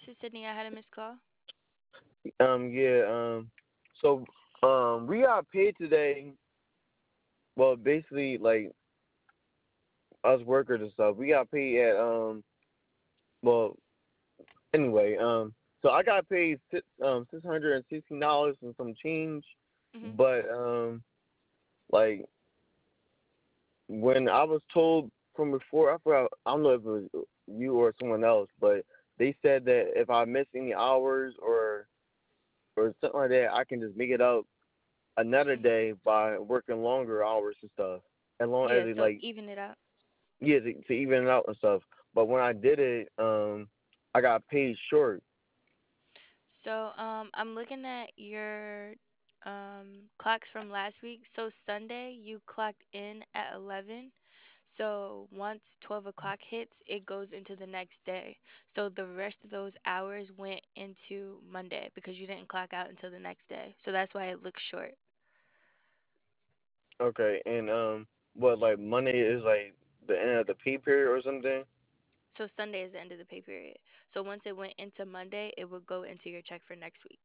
is Sydney. I had a missed call. Yeah. So, we got paid today. Well, basically, like us workers and stuff, we got paid at Well, anyway, so I got paid $616 and some change, Mhm. but like when I was told from before, I forgot, I don't know if it was you or someone else, but they said that if I miss any hours or something like that, I can just make it up another Mhm. day by working longer hours and stuff, as long as Yeah. it So like even it out. yeah to even it out and stuff. But when I did it, I got paid short. So I'm looking at your clocks from last week. So Sunday you clocked in at 11. So once 12 o'clock hits, it goes into the next day. So the rest of those hours went into Monday because you didn't clock out until the next day. So that's why it looks short. Okay, and what like Monday is like the end of the pay period or something? So Sunday is the end of the pay period. So once it went into Monday, it would go into your check for next week.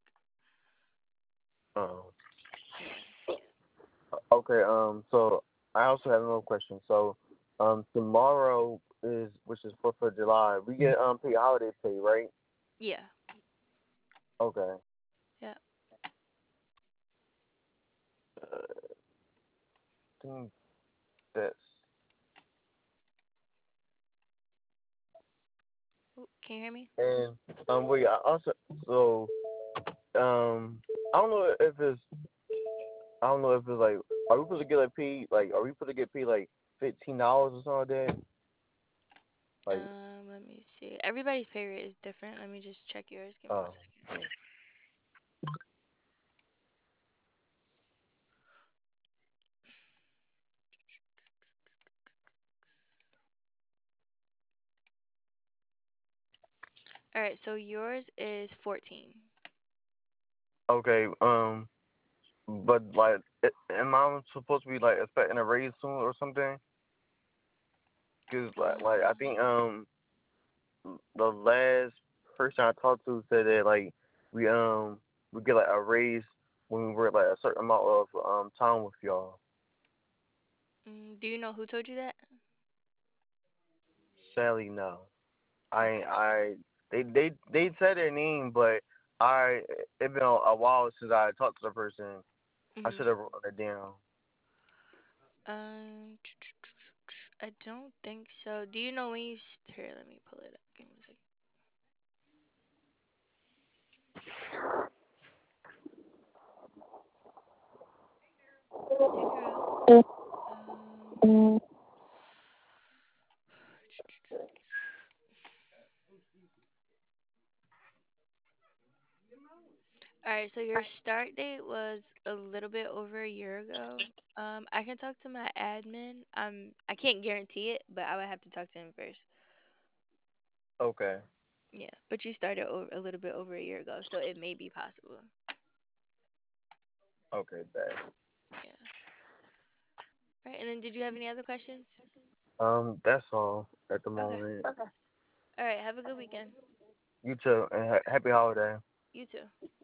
Oh, Yeah. okay. So I also have another question. So, tomorrow is which is 4th of July. We get paid holiday pay, right? Yeah. Okay. Yeah. I think that's Ooh, can you hear me? and wait. I also so I don't know if it's I don't know if it's like are we supposed to get like paid like are we supposed to get paid like $15 or something like that? Like Let me see. Everybody's pay rate is different. Let me just check yours. Give me a uh second. All right, so yours is 14. okay. But like, am I supposed to be like expecting a raise soon or something? Cause like I Um, think the last person I talked to said that like we we get like a raise when we work like a certain amount of time with y'all. do you know who told you that? Sadly, no. Okay. They said their name, but I it's been a while since I talked to the person. I Mhm. should have wrote it down. Um, I don't think so. Do you know when you here? Let me pull it up. Give me a second. Hey, girl. Um. All right, so your start date was a little bit over a year ago. I can talk to my admin. I can't guarantee it, but I would have to talk to him first. Okay. Yeah, but you started a little bit over a year ago, so it may be possible. Okay, bad. Yeah. Right, and then did you have any other questions? That's all at the Okay. moment. All right, have a good weekend. You too, and happy holiday. You too.